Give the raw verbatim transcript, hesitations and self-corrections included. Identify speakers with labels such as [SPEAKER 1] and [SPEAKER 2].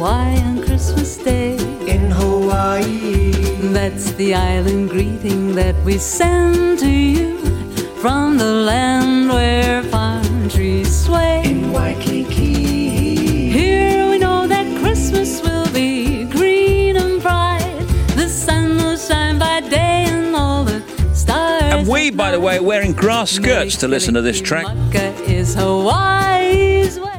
[SPEAKER 1] Hawaii on Christmas Day.
[SPEAKER 2] In Hawaii.
[SPEAKER 1] That's the island greeting that we send to you from the land where palm trees sway.
[SPEAKER 2] In Waikiki.
[SPEAKER 1] Here we know that Christmas will be green and bright. The sun will shine by day and all the stars.
[SPEAKER 3] And we, by the way, are wearing grass skirts to listen to this track.
[SPEAKER 1] Is Hawaii's way.